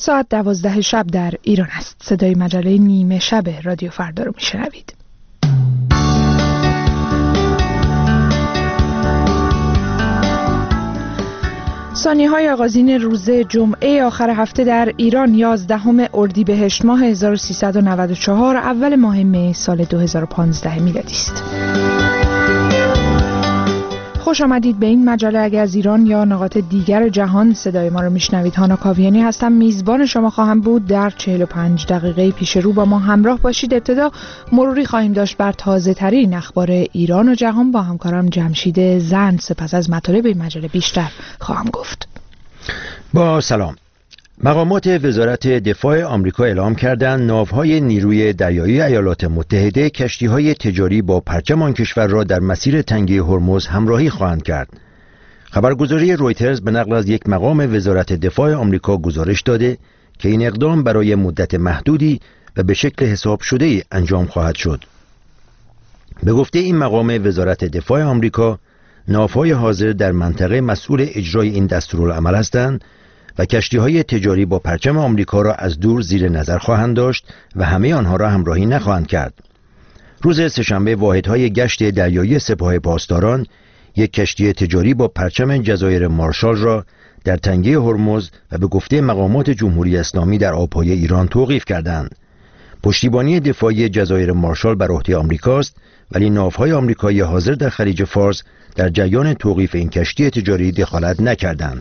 ساعت 12 شب در ایران است. صدای مجله نیمه شب رادیو فردا رو میشنوید. ثانیه‌های آغازین روز جمعه آخر هفته در ایران 11 اردیبهشت ماه 1394 اول ماه می سال 2015 میلادی است. خوش آمدید به این مجله. اگر از ایران یا نقاط دیگر جهان صدای ما رو میشنوید، هانا کاویانی هستم. میزبان شما خواهم بود. در 45 دقیقه پیش رو با ما همراه باشید. ابتدا مروری خواهیم داشت بر تازه ترین اخبار ایران و جهان با همکارم جمشید زند. سپس از مطالب این مجله بیشتر خواهم گفت. با سلام. مقامات وزارت دفاع آمریکا اعلام کردند ناوهای نیروی دریایی ایالات متحده کشتی‌های تجاری با پرچم آن کشور را در مسیر تنگه هرمز همراهی خواهند کرد. خبرگزاری رویترز به نقل از یک مقام وزارت دفاع آمریکا گزارش داده که این اقدام برای مدت محدودی و به شکل حساب شده‌ای انجام خواهد شد. به گفته این مقام وزارت دفاع آمریکا، ناوهای حاضر در منطقه مسئول اجرای این دستورالعمل هستند و کشتی‌های تجاری با پرچم آمریکا را از دور زیر نظر خواهند داشت و همه آنها را همراهی نخواهند کرد. روز سه‌شنبه واحدهای گشت دریایی سپاه پاسداران یک کشتی تجاری با پرچم جزایر مارشال را در تنگه هرمز و به گفته مقامات جمهوری اسلامی در آبهای ایران توقیف کردند. پشتیبانی دفاعی جزایر مارشال بر عهده آمریکاست، ولی ناوهای آمریکایی حاضر در خلیج فارس در جریان توقیف این کشتی تجاری دخالت نکردند.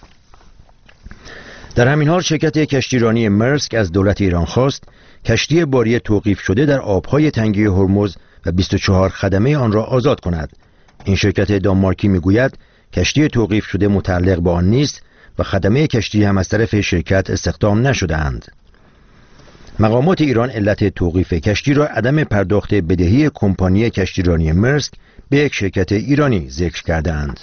در همین حال شرکت کشتیرانی مرسک از دولت ایران خواست کشتی باری توقیف شده در آبهای تنگه هرمز و 24 خدمه آن را آزاد کند. این شرکت دانمارکی میگوید کشتی توقیف شده متعلق به آن نیست و خدمه کشتی هم از طرف شرکت استخدام نشده‌اند. مقامات ایران علت توقیف کشتی را عدم پرداخت بدهی کمپانی کشتیرانی مرسک به یک شرکت ایرانی ذکر کردند.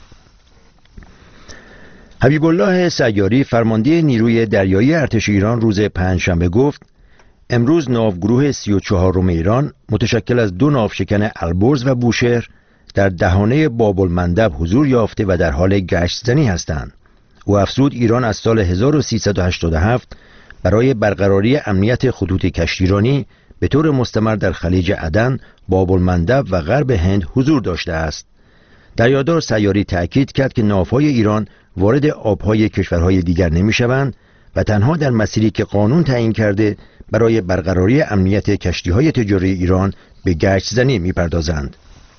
حبیب الله سیاری فرمانده نیروی دریایی ارتش ایران روز پنجشنبه گفت امروز ناوگروه 34 ایران متشکل از 2 ناوشکن البرز و بوشهر در دهانه باب‌المندب حضور یافته و در حال گشت‌زنی هستند. او افزود ایران از سال 1387 برای برقراری امنیت خطوط کشتیرانی به طور مستمر در خلیج عدن، باب‌المندب و غرب هند حضور داشته است. دریادار سیاری تأکید کرد که ناوهای ایران وارد آبهای کشورهای دیگر نمی‌شوند و تنها در مسیری که قانون تعیین کرده برای برقراری امنیت کشتی‌های تجاری ایران به گشت‌زنی می‌پردازند.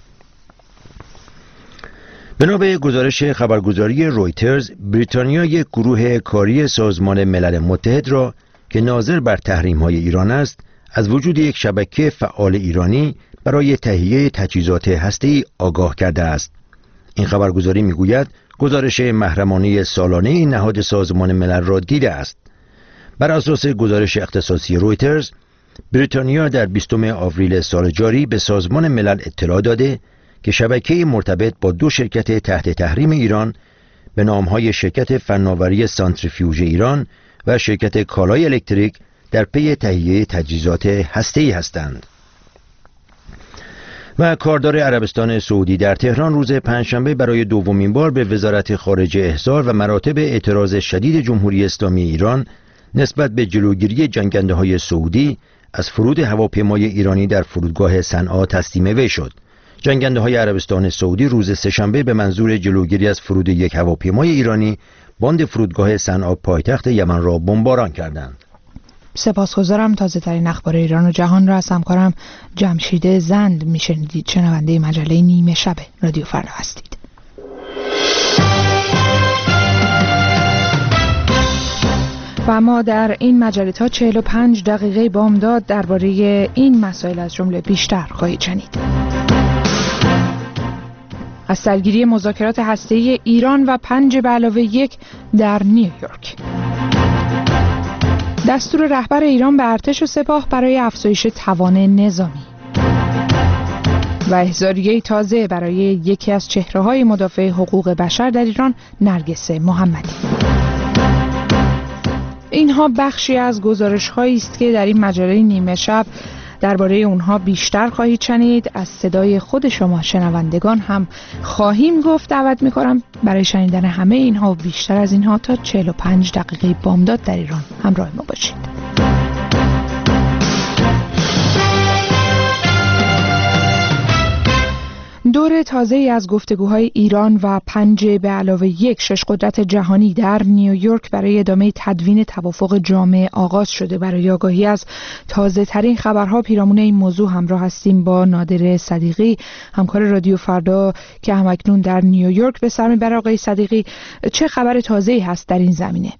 بنا به گزارش خبرگزاری رویترز، بریتانیا یک گروه کاری سازمان ملل متحد را که ناظر بر تحریم‌های ایران است، از وجود یک شبکه فعال ایرانی برای تهیه تجهیزات هسته‌ای آگاه کرده است. این خبرگزاری میگوید گزارش محرمانه سالانه این نهاد سازمان ملل را دیده است. بر اساس گزارش اختصاصی رویترز، بریتانیا در 20 آوریل سال جاری به سازمان ملل اطلاع داده که شبکه مرتبط با 2 شرکت تحت تحریم ایران به نامهای شرکت فناوری سانتریفیوژ ایران و شرکت کالای الکتریک در پی تهیه تجهیزات هسته‌ای هستند. و کاردار عربستان سعودی در تهران روز پنجشنبه برای دومین بار به وزارت خارجه احضار و مراتب اعتراض شدید جمهوری اسلامی ایران نسبت به جلوگیری جنگنده‌های سعودی از فرود هواپیمای ایرانی در فرودگاه صنعا تسلیم وی شد. جنگنده‌های عربستان سعودی روز سه‌شنبه به منظور جلوگیری از فرود یک هواپیمای ایرانی باند فرودگاه صنعا پایتخت یمن را بمباران کردند. سپاسگزارم. تازه ترین اخبار ایران و جهان را از همکارم جمشید زند میشنیدید. شنونده مجله نیمه شب رادیو فردا هستید. و ما در این مجله تا 45 دقیقه بامداد درباره این مسائل از جمله بیشتر خواهید شنید. از سرگیری مذاکرات هسته‌ای ایران و 5+1 در نیویورک. دستور رهبر ایران به ارتش و سپاه برای افزایش توان نظامی و احضاریه تازه برای یکی از چهره‌های مدافع حقوق بشر در ایران، نرگس محمدی. اینها بخشی از گزارش‌هایی است که در این مجله نیمه شب درباره اونها بیشتر خواهید شنید. از صدای خود شما شنوندگان هم خواهیم گفت. دعوت میکنم برای شنیدن همه اینها و بیشتر از اینها تا 45 دقیقه بامداد در ایران همراه ما باشید. دور تازه‌ای از گفتگوهای ایران و 5+1 شش قدرت جهانی در نیویورک برای ادامه تدوین توافق جامع آغاز شده. برای آگاهی از تازه ترین خبرها پیرامون این موضوع همراه هستیم با نادر صدیقی، همکار رادیو فردا که همکنون در نیویورک به سر میبره. آقای صدیقی، چه خبر تازه‌ای هست در این زمینه؟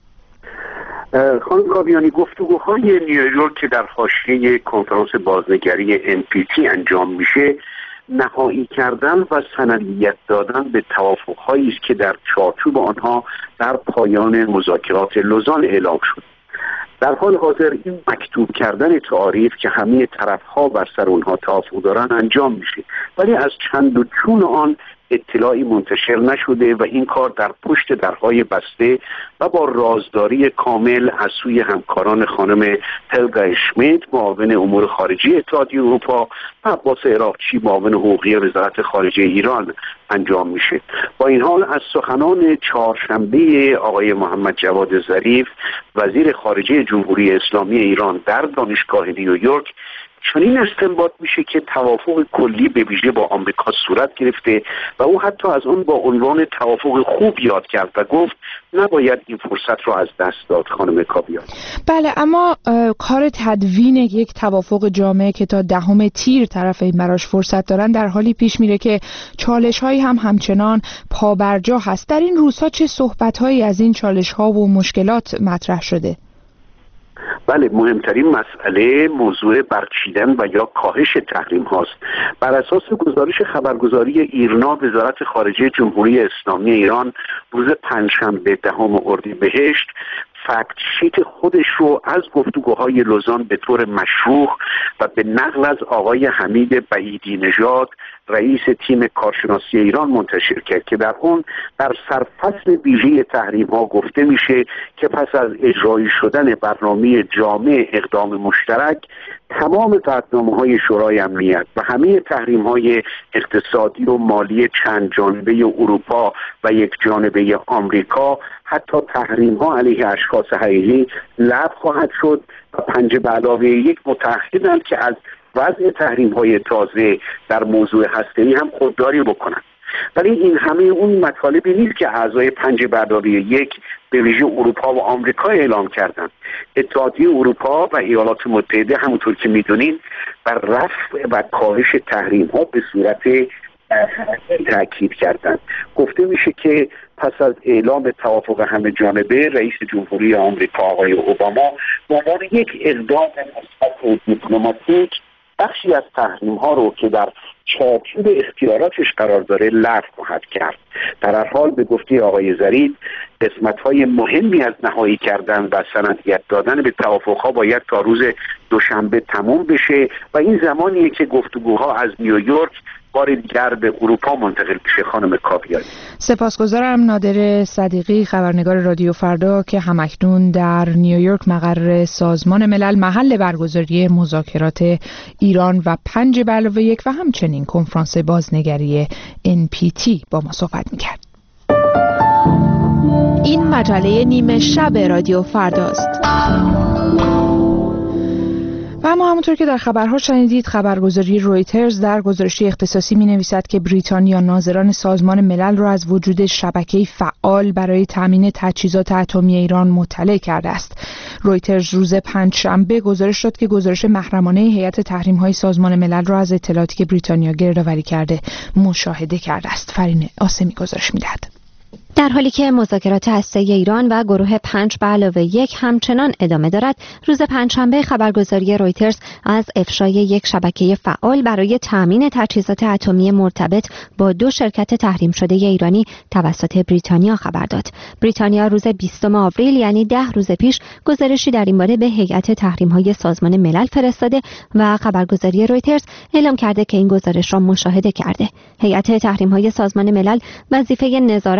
خانم کاویانی، گفتگوهای نیویورک که در حاشیه کنفرانس بازنگری NPT انجام میشه، نهایی کردن و سندیت دادن به توافق‌هایی است که در چارچوب آنها در پایان مذاکرات لوزان اعلام شد. در حال حاضر این مکتوب کردن تعاریف که همه طرف‌ها بر سر اونها توافق دارن انجام میشه، ولی از چند و چون آن اطلاعی منتشر نشده و این کار در پشت درهای بسته و با رازداری کامل از سوی همکاران خانم هلگا اشمیت، معاون امور خارجه اتحادیه اروپا، و عباس عراقچی، معاون حقوقی وزارت خارجه ایران انجام میشه. با این حال از سخنان چهارشنبه آقای محمد جواد ظریف، وزیر خارجه جمهوری اسلامی ایران، در دانشگاه نیویورک چنین استنباط میشه که توافق کلی به ویژه با آمریکا صورت گرفته و او حتی از اون با عنوان توافق خوب یاد کرد و گفت نباید این فرصت رو از دست داد. خانم کاویانی، بله، اما کار تدوین یک توافق جامع که تا 10 تیر طرفین براش فرصت دارن در حالی پیش میره که چالش‌هایی هم همچنان پابرجا هست. در این روزها چه صحبت‌هایی از این چالش‌ها و مشکلات مطرح شده؟ بله، مهمترین مسئله موضوع برچیدن و یا کاهش تحریم هاست. بر اساس گزارش خبرگزاری ایرنا، وزارت خارجه جمهوری اسلامی ایران روز پنجشنبه 10 اردیبهشت فکت شیت خودش رو از گفتگوهای لوزان به طور مشروح و به نقل از آقای حمید بعیدی نژاد، رئیس تیم کارشناسی ایران، منتشر کرد که در اون در سرفصل ویژه تحریم ها گفته میشه که پس از اجرایی شدن برنامه جامع اقدام مشترک، تمام قطعنامه‌های شورای امنیت و همه تحریم‌های اقتصادی و مالی چند جانبه اروپا و یک جانبه آمریکا، حتی تحریم‌ها علیه اشخاص حقیقی لغو خواهد شد و 5+1 متعهدند که از وضع تحریم‌های تازه در موضوع هسته‌ای هم خودداری بکنند. ولی این همه اون مطالبی نیست که اعضای 5+1 به ویژه اروپا و آمریکا اعلام کردند. اتحادیه اروپا و ایالات متحده همونطور که میدونین بر رفع و کاهش تحریم‌ها به صورت تاکید کردند. گفته میشه که پس از اعلام توافق همه جانبه، رئیس جمهوری آمریکا آقای اوباما به عنوان یک اقدام مثبت و دیپلماتیک بخشی از تحریم‌ها رو که در چارچوب اختیاراتش قرار داره لغو خواهد کرد. در هر حال به گفته آقای ظریف، قسمت‌های مهمی از نهایی کردن و سندیت دادن به توافق‌ها باید تا روز دوشنبه تموم بشه و این زمانیه که گفتگوها از نیویورک بار دیگر به اروپا منتقل بشه. خانم کاویانی، سپاسگزارم. نادر صدیقی، خبرنگار رادیو فردا که همکنون در نیویورک مقر سازمان ملل، محل برگزاری مذاکرات ایران و 5+1 و همچنین کنفرانس بازنگری NPT با ما صحبت میکرد. این مجله نیمه شب رادیو فرداست. و اما همونطور که در خبرها شنیدید، خبرگزاری رویترز در گزارشی اختصاصی می‌نویسد که بریتانیا ناظران سازمان ملل را از وجود شبکه‌ای فعال برای تامین تجهیزات اتمی ایران مطلع کرده است. رویترز روز پنجشنبه گزارش داد که گزارش محرمانه هیئت تحریم‌های سازمان ملل را از اطلاعاتی که بریتانیا گردآوری کرده مشاهده کرده است. فرین آسمی گزارش می‌دهد. در حالی که مذاکرات هسته‌ای ایران و گروه 5+1 همچنان ادامه دارد، روز پنجشنبه خبرگزاری رویترز از افشای یک شبکه فعال برای تامین تجهیزات اتمی مرتبط با 2 شرکت تحریم شده ایرانی توسط بریتانیا خبر داد. بریتانیا روز 20 آوریل، یعنی 10 روز پیش، گزارشی در این باره به هیئت تحریم‌های سازمان ملل فرستاده و خبرگزاری رویترز اعلام کرده که این گزارش را مشاهده کرده. هیئت تحریم‌های سازمان ملل وظیفه نظارت بر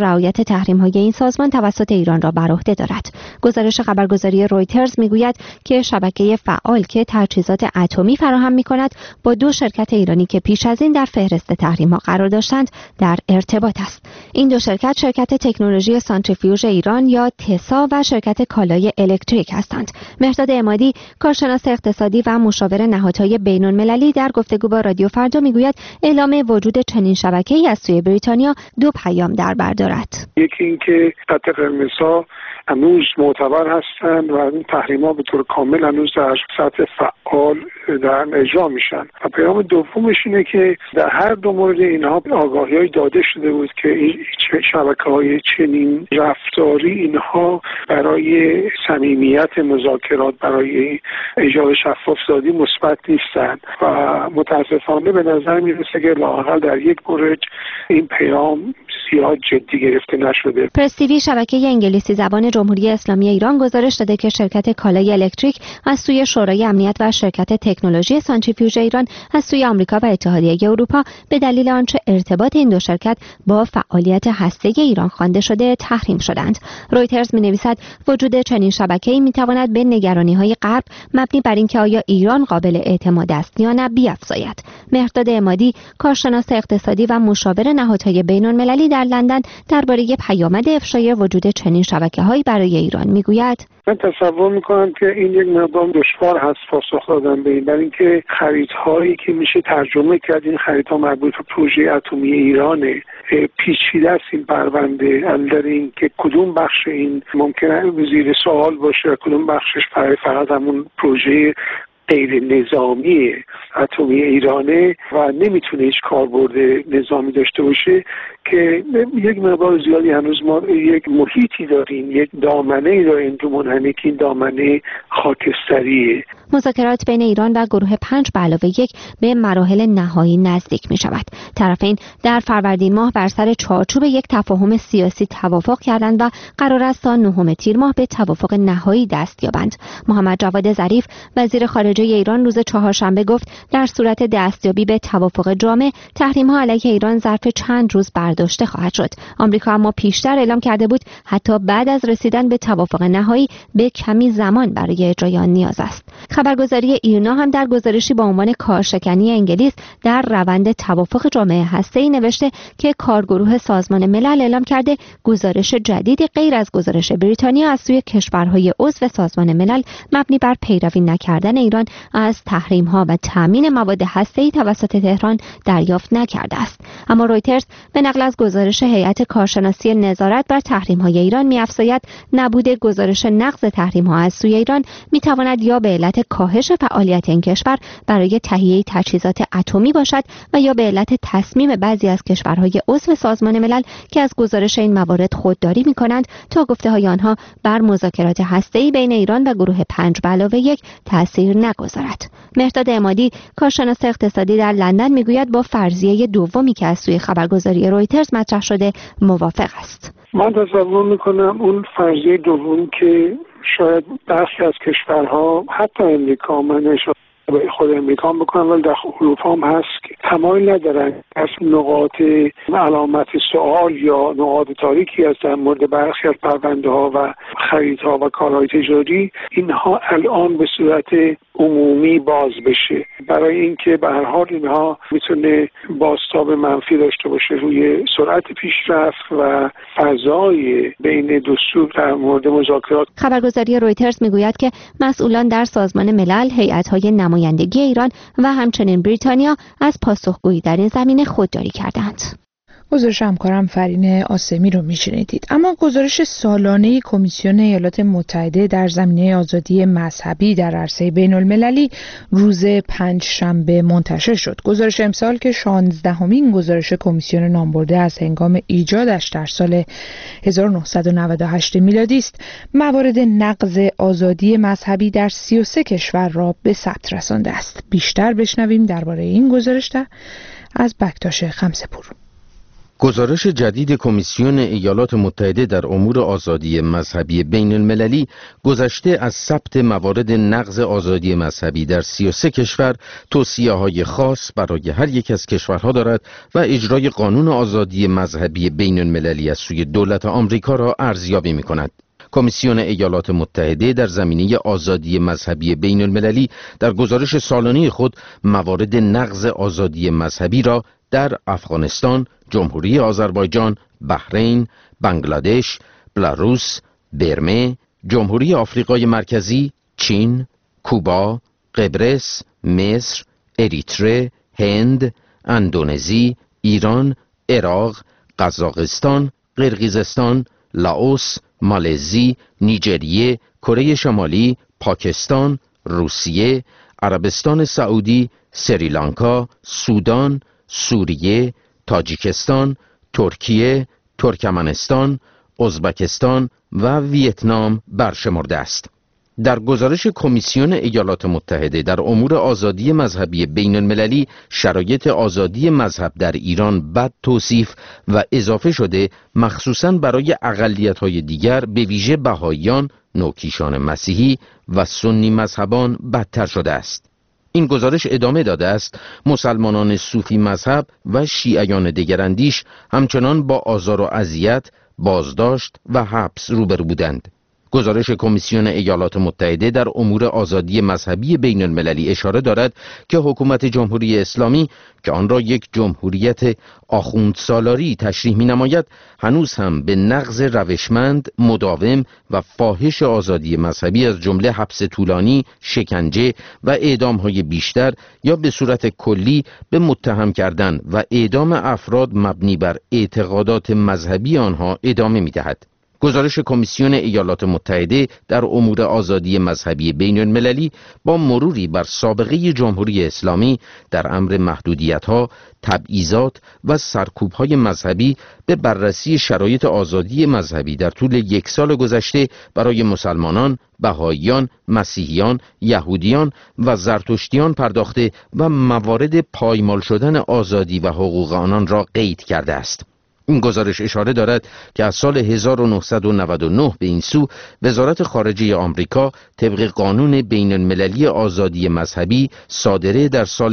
رعایت تحریم‌های این سازمان توسط ایران را بر عهده دارد. گزارش خبرگزاری رویترز میگوید که شبکه فعال که تجهیزات اتمی فراهم می‌کند با 2 شرکت ایرانی که پیش از این در فهرست تحریم‌ها قرار داشتند در ارتباط است. این 2 شرکت تکنولوژی سانتریفیوژ ایران یا تسا و شرکت کالای الکتریک هستند. مهرداد عمادی، کارشناس اقتصادی و مشاور نهادهای بین‌المللی، در گفتگو با رادیو فردا میگوید اعلام وجود چنین شبکه‌ای از سوی بریتانیا 2 پیام در بر دارد. یکی اینکه خط قرمزها هنوز معتبر هستند و این تحریم‌ها به طور کامل هنوز در سطح فعال در اجرا میشن. و پیام دومش اینه که در هر دو مورد اینها آگاهی‌های داده شده بود که این شبکه‌های چنین رفتاری اینها برای صمیمیت مذاکرات، برای ایجاد شفاف‌سازی مثبت نیستند و متاسفانه به نظر میرسه که لااقل در یک مورد این پیام زیاد جدی گرفته نشده. پرس تیوی شبکه انگلیسی زبان جمهوری اسلامی ایران گزارش داده که شرکت کالای الکتریک از سوی شورای امنیت و شرکت تکنولوژی سانتریفیوژ ایران از سوی آمریکا و اتحادیه اروپا به دلیل آنچه ارتباط این 2 شرکت با فعالیت هسته‌ای ایران خوانده شده تحریم شدند. رویترز می‌نویسد وجود چنین شبکه‌ای می‌تواند به نگرانی‌های غرب مبنی بر اینکه آیا ایران قابل اعتماد است یا نه بیفزاید. مهرداد عمادی، کارشناس اقتصادی و مشاور نهادهای بین‌المللی در لندن، درباره پیامد افشای وجود چنین شبکه‌هایی برای ایران میگوید من تصور میکنم که این یک مقدار دشوار هست پاسخ دادن به این، برای اینکه خریدهایی که میشه ترجمه کرد این خریدها مربوط به پروژه اتمی ایرانه. پیچیده است این پرونده، در این که کدوم بخش این ممکنه زیر سوال باشه و کدوم بخشش فقط همون پروژه غیر نظامی اتمی ایرانه و نمیتونه هیچ کاربرد نظامی داشته باشه، که یک مقدار زیادی هنوز ما یک محیطی داریم، یک دامنه‌ای داریم که منحنی که این دامنه خاکستریه. مذاکرات بین ایران و گروه 5+1 به مراحل نهایی نزدیک می شود. طرفین در فروردین ماه بر سر چارچوب یک تفاهم سیاسی توافق کردند و قرار است تا 9 تیر ماه به توافق نهایی دست یابند. محمد جواد ظریف وزیر خارجه ایران روز چهارشنبه گفت در صورت دستیابی به توافق جامع تحریم‌ها علیه ایران ظرف چند روز برداشته خواهد شد. آمریکا اما پیشتر اعلام کرده بود حتی بعد از رسیدن به توافق نهایی به کمی زمان برای اجرای آن نیاز است. خبرگزاری ایرنا هم در گزارشی با عنوان کارشکنی انگلیس در روند توافق جامع هسته‌ای نوشته که کارگروه سازمان ملل اعلام کرده گزارش جدیدی غیر از گزارش بریتانیا از سوی کشورهای عضو سازمان ملل مبنی بر پیروی نکردن ایران از تحریم‌ها و تامین مواد هسته‌ای توسط تهران دریافت نکرده است. اما رویترز به نقل از گزارش هیئت کارشناسی نظارت بر تحریم‌های ایران می‌افزاید نبود گزارش نقض تحریم‌ها از سوی ایران می‌تواند یا به علت کاهش فعالیت این کشور برای تهیه تجهیزات اتمی باشد و یا به علت تصمیم بعضی از کشورهای عضو سازمان ملل که از گزارش این موارد خودداری می‌کنند تا گفته‌های آنها بر مذاکرات هسته‌ای بین ایران و گروه 5+1 تأثیر نگذارد. مهرداد عمادی، کارشناس اقتصادی در لندن، میگوید با فرضیه دومی که از سوی خبرگزاری رویترز مطرح شده موافق است. من تصور میکنم اون فرضیه دوم که شاید برخی از کشورها حتی امریکا، من خود امریکا بکنم ولی در اروپا هم هست که تمایل ندارن از نقاط علامت سوال یا نقاط تاریکی از در مورد برخی از پرونده ها و خریدها و کارهای تجاری اینها الان به صورت عمومی باز بشه، برای اینکه به هر حال اینها میتونه بازتاب منفی داشته باشه روی سرعت پیشرفت و فضای بین دو سو در مورد مذاکرات. خبرگزاری رویترز میگوید که مسئولان در سازمان ملل، هیئت‌های نمایندگی ایران و همچنین بریتانیا از پاسخگویی در این زمینه خودداری کردند. گزارش همکارم فرین آسمی رو میشنیدید. اما گزارش سالانه کمیسیون ایالات متحده در زمینه آزادی مذهبی در عرصه بین المللی روز پنجشنبه منتشر شد. گزارش امسال که 16مین گزارش کمیسیون نامبرده از هنگام ایجادش در سال 1998 میلادی است، موارد نقض آزادی مذهبی در 33 کشور را به ثبت رسانده است. بیشتر بشنویم درباره این گزارش از بکتاش خمسه‌پور. گزارش جدید کمیسیون ایالات متحده در امور آزادی مذهبی بین المللی گذشته از ثبت موارد نقض آزادی مذهبی در 33 کشور توصیه‌های خاص برای هر یک از کشورها دارد و اجرای قانون آزادی مذهبی بین المللی از سوی دولت آمریکا را ارزیابی می‌کند. کمیسیون ایالات متحده در زمینه آزادی مذهبی بین المللی در گزارش سالانه خود موارد نقض آزادی مذهبی را در افغانستان، جمهوری آذربایجان، بحرین، بنگلادش، بلاروس، برمه، جمهوری آفریقای مرکزی، چین، کوبا، قبرس، مصر، اریتره، هند، اندونزی، ایران، عراق، قزاقستان، قرقیزستان، لاوس، مالزی، نیجریه، کره شمالی، پاکستان، روسیه، عربستان سعودی، سریلانکا، سودان، سوریه، تاجیکستان، ترکیه، ترکمنستان، ازبکستان و ویتنام برشمرده است. در گزارش کمیسیون ایالات متحده در امور آزادی مذهبی بین المللی شرایط آزادی مذهب در ایران بد توصیف و اضافه شده مخصوصاً برای اقلیت‌های دیگر به ویژه بهائیان، نوکیشان مسیحی و سنی مذهبان بدتر شده است. این گزارش ادامه داده است مسلمانان صوفی مذهب و شیعیان دگراندیش همچنان با آزار و اذیت، بازداشت و حبس روبرو بودند. گزارش کمیسیون ایالات متحده در امور آزادی مذهبی بین المللی اشاره دارد که حکومت جمهوری اسلامی که آن را یک جمهوریت آخوندسالاری تشریح می‌نماید، هنوز هم به نقض روشمند، مداوم و فاحش آزادی مذهبی از جمله حبس طولانی، شکنجه و اعدام‌های بیشتر یا به صورت کلی به متهم کردن و اعدام افراد مبنی بر اعتقادات مذهبی آنها ادامه می‌دهد. گزارش کمیسیون ایالات متحده در امور آزادی مذهبی بین المللی با مروری بر سابقه جمهوری اسلامی در امر محدودیت‌ها، تبعیضات و سرکوب‌های مذهبی به بررسی شرایط آزادی مذهبی در طول 1 سال گذشته برای مسلمانان، بهائیان، مسیحیان، یهودیان و زرتشتیان پرداخته و موارد پایمال شدن آزادی و حقوق آنان را قید کرده است. این گزارش اشاره دارد که از سال 1999 به این سو وزارت خارجه آمریکا طبق قانون بین المللی آزادی مذهبی صادره در سال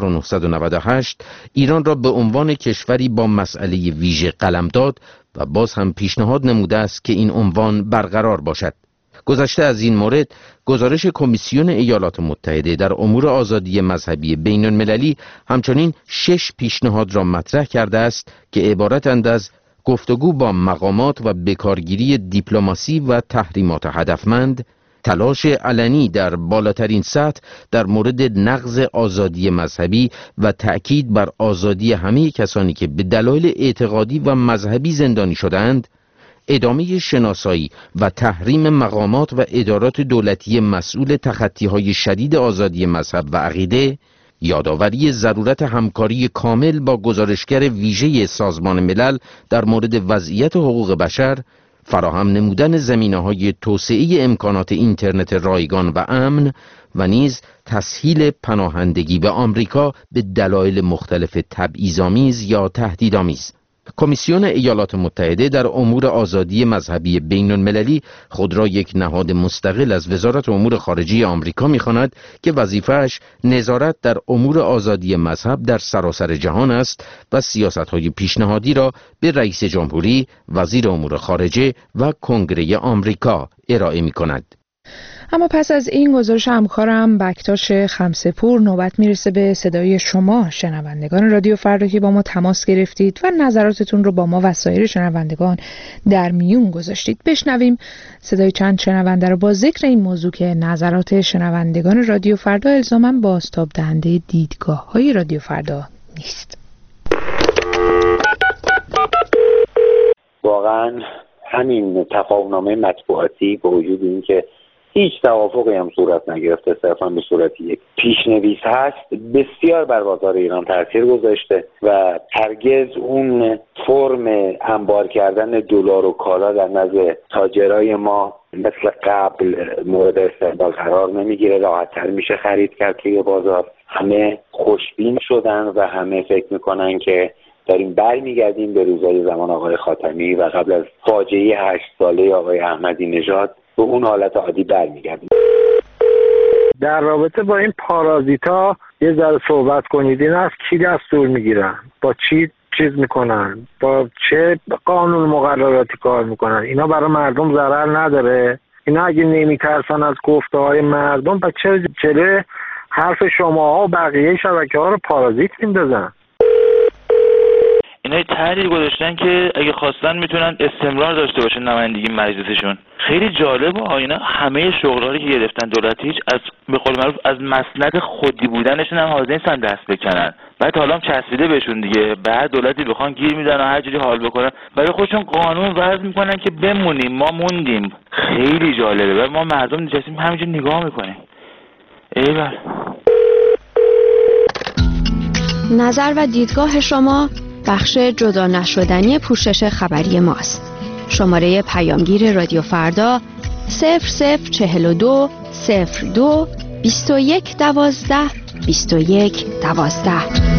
1998 ایران را به عنوان کشوری با مسئله ویژه قلمداد و باز هم پیشنهاد نموده است که این عنوان برقرار باشد. گذشته از این مورد، گزارش کمیسیون ایالات متحده در امور آزادی مذهبی بین المللی همچنین 6 پیشنهاد را مطرح کرده است که عبارتند از گفتگو با مقامات و بکارگیری دیپلماسی و تحریمات هدفمند، تلاش علنی در بالاترین سطح در مورد نقض آزادی مذهبی و تأکید بر آزادی همه کسانی که به دلایل اعتقادی و مذهبی زندانی شدند، ادامه شناسایی و تحریم مقامات و ادارات دولتی مسئول تخطی‌های شدید آزادی مذهب و عقیده، یادآوری ضرورت همکاری کامل با گزارشگر ویژه سازمان ملل در مورد وضعیت حقوق بشر، فراهم نمودن زمینه‌های توسعه امکانات اینترنت رایگان و امن و نیز تسهیل پناهندگی به آمریکا به دلایل مختلف تبعیض‌آمیز یا تهدیدآمیز. کمیسیون ایالات متحده در امور آزادی مذهبی بین المللی خود را یک نهاد مستقل از وزارت امور خارجه آمریکا می‌خواند که وظیفه‌اش نظارت در امور آزادی مذهب در سراسر جهان است و سیاست‌های پیشنهادی را به رئیس جمهوری، وزیر امور خارجه و کنگره آمریکا ارائه می‌کند. اما پس از این گزارش همکارم بکتاش خمسه‌پور نوبت میرسه به صدای شما شنوندگان رادیو فردا که با ما تماس گرفتید و نظراتتون رو با ما و سایر شنوندگان در میون گذاشتید. بشنویم صدای چند شنونده رو با ذکر این موضوع که نظرات شنوندگان رادیو فردا الزاماً بازتاب دهنده دیدگاه‌های رادیو فردا نیست. واقعاً همین تفاهم‌نامه مطبوعاتی با وجود اینکه هیچ توافقی هم صورت نگرفته، صرفا به صورت یک پیشنویس هست، بسیار بر بازار ایران تاثیر گذاشته و هرگز اون فرم انبار کردن دلار و کالا در نزد تاجرای ما مثل قبل مورد استقبال قرار نمیگیره. راحت‌تر میشه خرید کرد توی بازار. همه خوشبین شدن و همه فکر میکنن که داریم برمیگردیم به روزهای زمان آقای خاتمی و قبل از فاجعه 8 ساله آقای احمدی نژاد به اون حالت عادی برمیگردیم. در رابطه با این پارازیتا یه ذره صحبت کنید. این از کی دستور میگیرن؟ با چی چیز میکنن؟ با چه قانون مقرراتی کار میکنن؟ اینا برای مردم ضرر نداره؟ اینا اگه نمیترسن از گفته های مردم، پس چرا جلوی حرف شما و بقیه شبکه ها رو پارازیت میندازن؟ اینا تحلیل گذاشتن که اگه خواستن میتونن استمرار داشته باشن نمایندگی مجلسشون. خیلی جالبه. اینا همه شغلاری که گرفتن دولتی از به قول معروف از مسند خودی بودنشون هم حاضر نیستن دست بکنن. بعد حالا هم چسبیده بهشون دیگه. بعد دولتی بخوان گیر میدن و هر جوری حال بکنن، برای خودشون قانون وضع میکنن که بمونیم. ما موندیم. خیلی جالبه. و ما مردم نشستیم همینجوری نگاه میکنیم. ایول. نظر و دیدگاه شما بخش جدا نشدنی پوشش خبری ماست. شماره پیامگیر رادیو فردا 0042 02 21 12 21 12.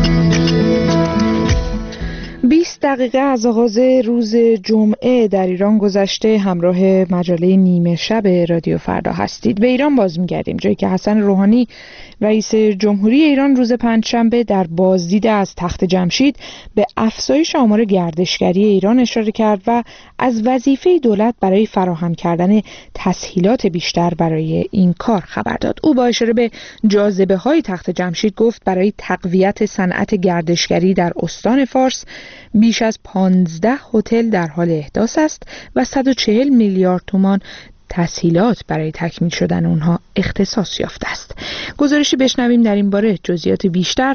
20 دقیقه از آغاز روز جمعه در ایران گذشته. همراه مجله نیمه شب رادیو فردا هستید. به ایران باز می‌گردیم، جایی که حسن روحانی رئیس جمهوری ایران روز پنجشنبه در بازدید از تخت جمشید به افزایش آمار گردشگری ایران اشاره کرد و از وظیفه دولت برای فراهم کردن تسهیلات بیشتر برای این کار خبر داد. او با اشاره به جاذبه‌های تخت جمشید گفت برای تقویت صنعت گردشگری در استان فارس بیش از 15 هتل در حال احداث است و 140 میلیارد تومان تسهیلات برای تکمیل شدن اونها اختصاص یافته است. گزارشی بشنویم در این باره جزئیات بیشتر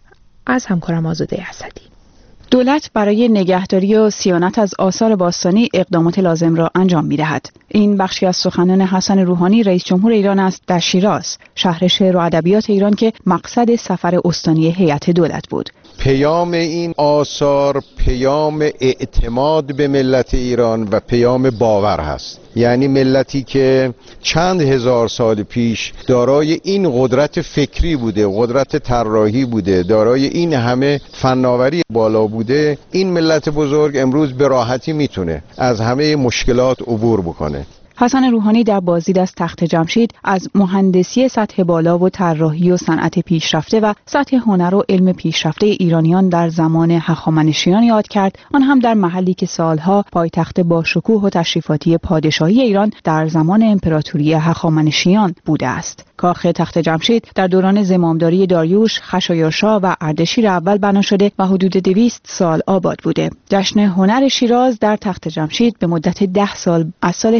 از همکارم آزاده اسدی. دولت برای نگهداری و صیانت از آثار باستانی اقدامات لازم را انجام می‌دهد. این بخشی از سخنان حسن روحانی رئیس جمهور ایران است در شیراز، شهر شعر و ادبیات ایران که مقصد سفر استانی هیئت دولت بود. پیام این آثار پیام اعتماد به ملت ایران و پیام باور هست. یعنی ملتی که چند هزار سال پیش دارای این قدرت فکری بوده، قدرت طراحی بوده، دارای این همه فناوری بالا بوده، این ملت بزرگ امروز به راحتی میتونه از همه مشکلات عبور بکنه. حسن روحانی در بازدید از تخت جمشید از مهندسی سطح بالا و طراحی و صنعت پیشرفته و سطح هنر و علم پیشرفته ایرانیان در زمان هخامنشیان یاد کرد، آن هم در محلی که سالها پایتخت با شکوه و تشریفاتی پادشاهی ایران در زمان امپراتوری هخامنشیان بوده است. کاخ تخت جمشید در دوران زمامداری داریوش، خشایارشا و اردشیر اول بنا شده و حدود 200 سال آباد بوده. جشن هنر شیراز در تخت جمشید به مدت 10 سال از سال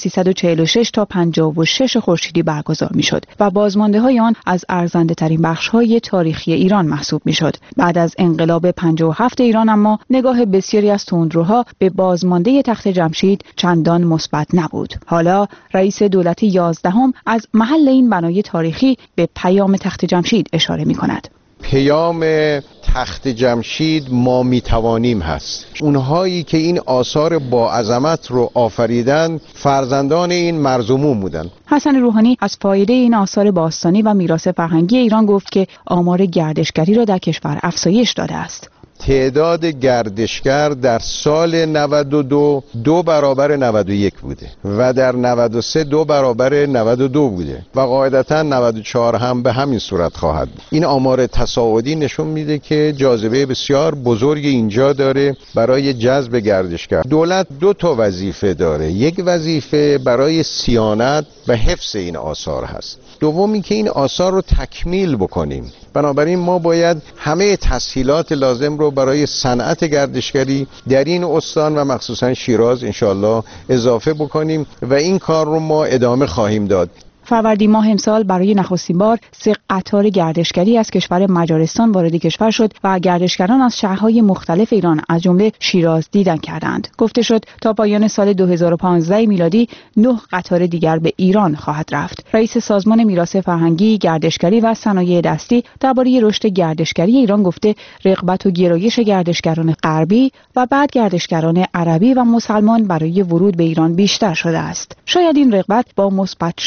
1346 تا 56 خورشیدی برگزار میشد و بازمانده‌های آن از ارزنده‌ترین بخش‌های تاریخی ایران محسوب میشد. بعد از انقلاب 57 ایران اما نگاه بسیاری از تندروها به بازمانده تخت جمشید چندان مثبت نبود. حالا رئیس دولت 11 از محل این بنای تاریخی به پیام تخت جمشید اشاره می‌کند. پیام تخت جمشید ما میتوانیم هست. اونهایی که این آثار با عظمت رو آفریدن فرزندان این مرزومون بودن. حسن روحانی از فایده این آثار باستانی و میراث فرهنگی ایران گفت که آمار گردشگری را در کشور افزایش داده است. تعداد گردشگر در سال 92 2 برابر 91 بوده و در 93 2 برابر 92 بوده و قاعدتا 94 هم به همین صورت خواهد بود. این آمار تصاعدی نشون میده که جاذبه بسیار بزرگ اینجا داره برای جذب گردشگر. دولت 2 تا وظیفه داره. یک وظیفه برای صیانت و حفظ این آثار هست. دومی که این آثار رو تکمیل بکنیم. بنابراین ما باید همه تسهیلات لازم رو برای صنعت گردشگری در این استان و مخصوصا شیراز انشالله اضافه بکنیم و این کار رو ما ادامه خواهیم داد. فروردین ماه امسال برای نخستین بار 3 قطار گردشگری از کشور مجارستان وارد کشور شد و گردشگران از شهرهای مختلف ایران از جمله شیراز دیدن کردند. گفته شد تا پایان سال 2015 میلادی 9 قطار دیگر به ایران خواهد رفت. رئیس سازمان میراث فرهنگی، گردشگری و صنایع دستی درباره رشد گردشگری ایران گفته رغبت و گرایش گردشگران غربی و بعد گردشگران عربی و مسلمان برای ورود به ایران بیشتر شده است. شاید این رغبت با مثبت شدن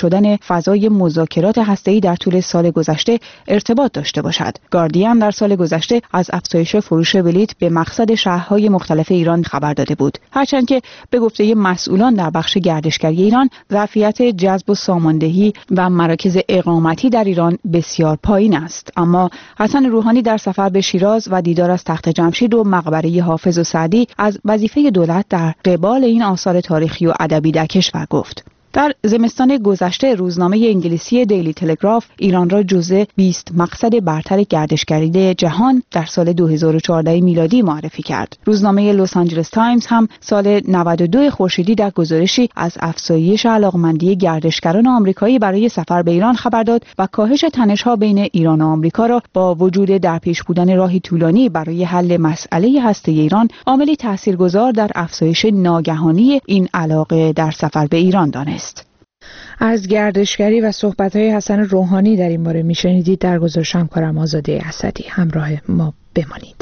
فضای مذاکرات هسته‌ای در طول سال گذشته ارتباط داشته باشد. گاردین در سال گذشته از افزایش فروش بلیط به مقصد شهرهای مختلف ایران خبر داده بود، هرچند که به گفته مسئولان در بخش گردشگری ایران ظرفیت جذب و ساماندهی و مراکز اقامتی در ایران بسیار پایین است. اما حسن روحانی در سفر به شیراز و دیدار از تخت جمشید و مقبره حافظ و سعدی از وظیفه دولت در قبال این آثار تاریخی و ادبی در کشور گفت. در زمستان گذشته روزنامه انگلیسی دیلی تلگراف ایران را جزو 20 مقصد برتر گردشگری جهان در سال 2014 میلادی معرفی کرد. روزنامه لس آنجلس تایمز هم سال 92 خورشیدی در گزارشی از افزایش علاقمندی گردشگران آمریکایی برای سفر به ایران خبر داد و کاهش تنش‌ها بین ایران و آمریکا را با وجود در پیش بودن راهی طولانی برای حل مسئله هسته‌ای ایران عاملی تاثیرگذار در افزایش ناگهانی این علاقه در سفر به ایران دانست. از گردشگری و صحبت‌های حسن روحانی در این باره میشنیدید در گزارش همکارم آزاده اسدی. همراه ما بمانید.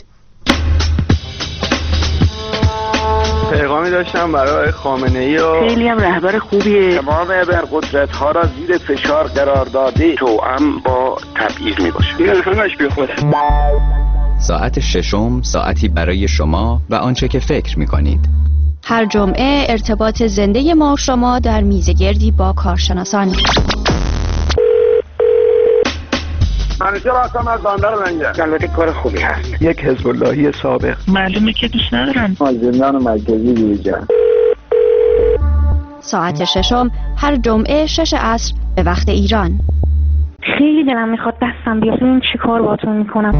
پیغامی داشتم برای خامنه‌ای و خیلی هم رهبر خوبیه. تمام ابرقدرت‌ها را زیر فشار قرار داده توأم با تبعیض میباشه. این همش بیخوده. ساعت ششم ساعتی برای شما و آنچه که فکر می‌کنید. هر جمعه ارتباط زنده ما و شما در میزگردی با کارشناسان. منیجر هستم از بندر لنگر. البته کار خوبی هست. یک حزب اللهی سابق. معلومه که دوست ندارم. از زندان مرکزی بیرون. ساعت ششم هر جمعه 6 عصر به وقت ایران. خیلی دلم میخواد دستم بیاد. این چیکار باهاتون میکنم؟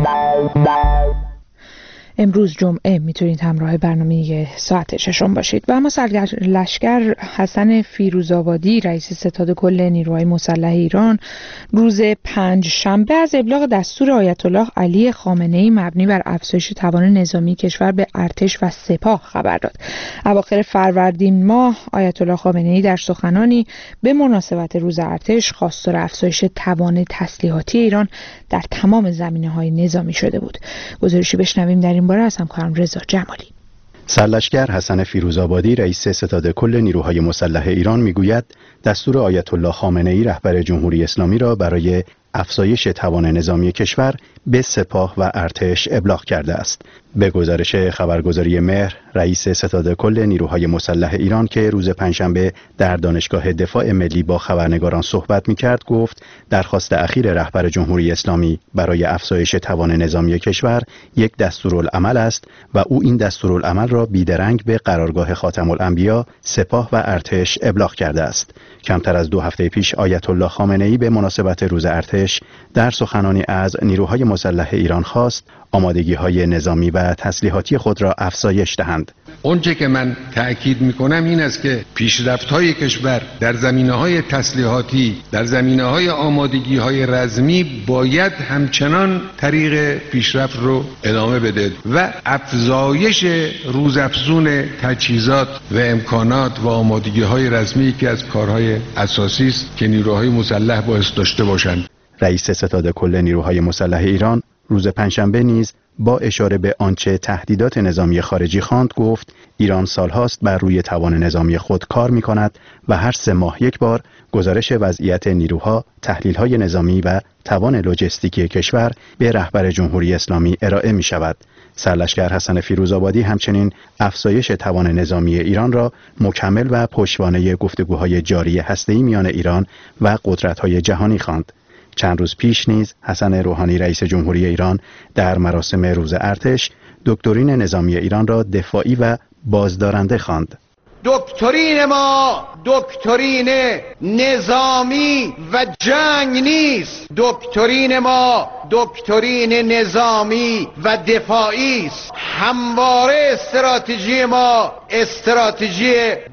امروز جمعه میتونید همراه برنامه ساعت ششم باشید. و اما سرلشکر حسن فیروزآبادی رئیس ستاد کل نیروهای مسلح ایران روز 5 شنبه از ابلاغ دستور آیت الله علی خامنه‌ای مبنی بر افزایش توان نظامی کشور به ارتش و سپاه خبر داد. اواخر فروردین ماه آیت الله خامنه‌ای در سخنانی به مناسبت روز ارتش خواستار افزایش توان تسلیحاتی ایران در تمام زمینه‌های نظامی شده بود. گزارشی بشنویم در این باره از همکارم رضا جمالی. سرلشکر حسن فیروزآبادی رئیس ستاد کل نیروهای مسلح ایران میگوید دستور آیت الله خامنه‌ای رهبر جمهوری اسلامی را برای افزایش توان نظامی کشور به سپاه و ارتش ابلاغ کرده است. به گزارش خبرگزاری مهر، رئیس ستاد کل نیروهای مسلح ایران که روز پنجشنبه در دانشگاه دفاع ملی با خبرنگاران صحبت می‌کرد گفت درخواست اخیر رهبر جمهوری اسلامی برای افزایش توان نظامی کشور یک دستورالعمل است و او این دستورالعمل را بیدرنگ به قرارگاه خاتم الانبیا، سپاه و ارتش ابلاغ کرده است. کمتر از 2 هفته پیش آیت الله خامنه‌ای به مناسبت روز ارتش در سخنانی از نیروهای مسلح ایران خواست آمادگی‌های نظامی و تسلیحاتی خود را افزایش دهند. اونچه که من تأکید می‌کنم این است که پیشرفت‌های کشور در زمینه‌های تسلیحاتی، در زمینه‌های آمادگی‌های رزمی باید همچنان طریق پیشرفت رو ادامه بده و افزایش روزافزون تجهیزات و امکانات و آمادگی‌های رزمی که از کارهای اساسی است که نیروهای مسلح باید داشته باشند. رئیس ستاد کل نیروهای مسلح ایران روز پنجشنبه نیز با اشاره به آنچه تهدیدات نظامی خارجی خواند گفت ایران سالهاست بر روی توان نظامی خود کار می کند و هر 3 ماه یک بار گزارش وضعیت نیروها، تحلیل‌های نظامی و توان لوجستیکی کشور به رهبر جمهوری اسلامی ارائه می شود. سرلشکر حسن فیروزآبادی همچنین افزایش توان نظامی ایران را مکمل و پشتوانه گفتگوهای جاری هسته‌ای میان ایران و قدرت‌های جهانی خواند. چند روز پیش نیز حسن روحانی رئیس جمهوری ایران در مراسم روز ارتش دکترین نظامی ایران را دفاعی و بازدارنده خواند. دکترین ما دکترین نظامی و جنگ نیست، دکترین ما دکترین نظامی و دفاعی است. همواره استراتژی ما استراتژی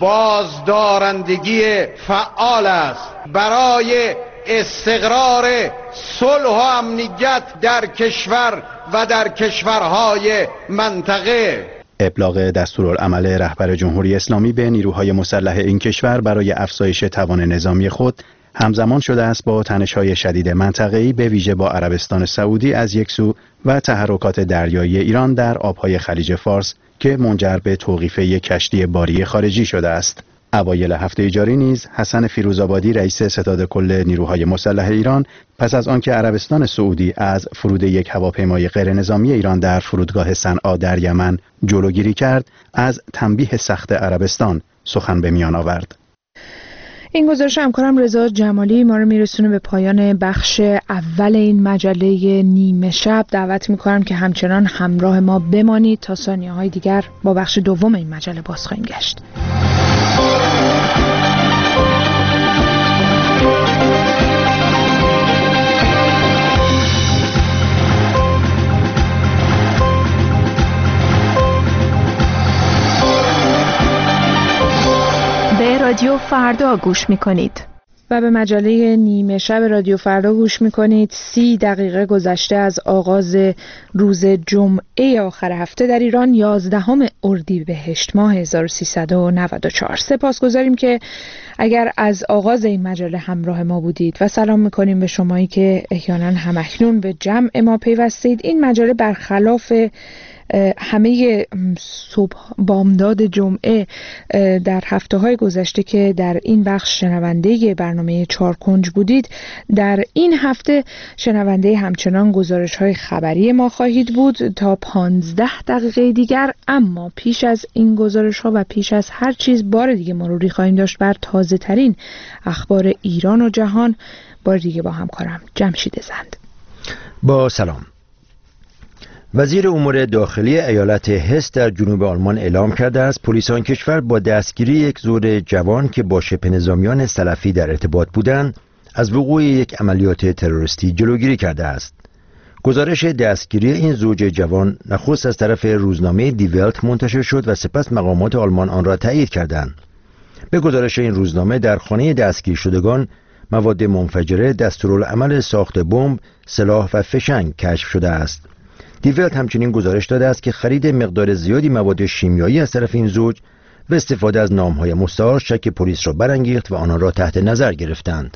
بازدارندگی فعال است برای استقرار صلح و امنیت در کشور و در کشورهای منطقه. ابلاغ دستورالعمل رهبر جمهوری اسلامی به نیروهای مسلح این کشور برای افزایش توان نظامی خود همزمان شده است با تنش‌های شدید منطقه‌ای به ویژه با عربستان سعودی از یک سو و تحرکات دریایی ایران در آبهای خلیج فارس که منجر به توقیف یک کشتی باری خارجی شده است. اوایل هفته جاری نیز حسن فیروزآبادی رئیس ستاد کل نیروهای مسلح ایران پس از آنکه عربستان سعودی از فرود یک هواپیمای غیرنظامی ایران در فرودگاه صنعا در یمن جلوگیری کرد، از تنبیه سخت عربستان سخن به میان آورد. این گزارش همکارم رضا جمالی ما رو میرسونه به پایان بخش اول این مجله نیمه شب. دعوت میکنم که همچنان همراه ما بمانید تا ثانیه‌های دیگر با بخش دوم این مجله باز خواهیم گشت. رادیو فردا گوش میکنید و به مجله نیمه شب رادیو فردا گوش میکنید. 30 دقیقه گذشته از آغاز روز جمعه آخر هفته در ایران 11 اردیبهشت ماه 1394. سپاسگزاریم که اگر از آغاز این مجله همراه ما بودید و سلام میکنیم به شمایی که احیانا همکنون به جمع ما پیوستید. این مجله برخلاف همه صبح بامداد جمعه در هفته‌های گذشته که در این بخش شنونده برنامه 4 کنج بودید، در این هفته شنونده همچنان گزارش‌های خبری ما خواهید بود تا 15 دقیقه دیگر. اما پیش از این گزارش‌ها و پیش از هر چیز بار دیگه مروری خواهیم داشت بر تازه‌ترین اخبار ایران و جهان. بار دیگه با همکارم جمشید زند. با سلام. وزیر امور داخلی ایالت هس در جنوب آلمان اعلام کرده است پلیس آن کشور با دستگیری یک زوج جوان که با شبه نظامیان سلفی در ارتباط بودند از وقوع یک عملیات تروریستی جلوگیری کرده است. گزارش دستگیری این زوج جوان نخست از طرف روزنامه دی ولت منتشر شد و سپس مقامات آلمان آن را تایید کردند. به گزارش این روزنامه در خانه دستگیر شدگان مواد منفجره، دستورالعمل ساخت بمب، سلاح و فشنگ کشف شده است. دی ولت همچنین گزارش داده است که خرید مقدار زیادی مواد شیمیایی از طرف این زوج و استفاده از نام‌های مستعار شک پلیس را برانگیخت و آنها را تحت نظر گرفتند.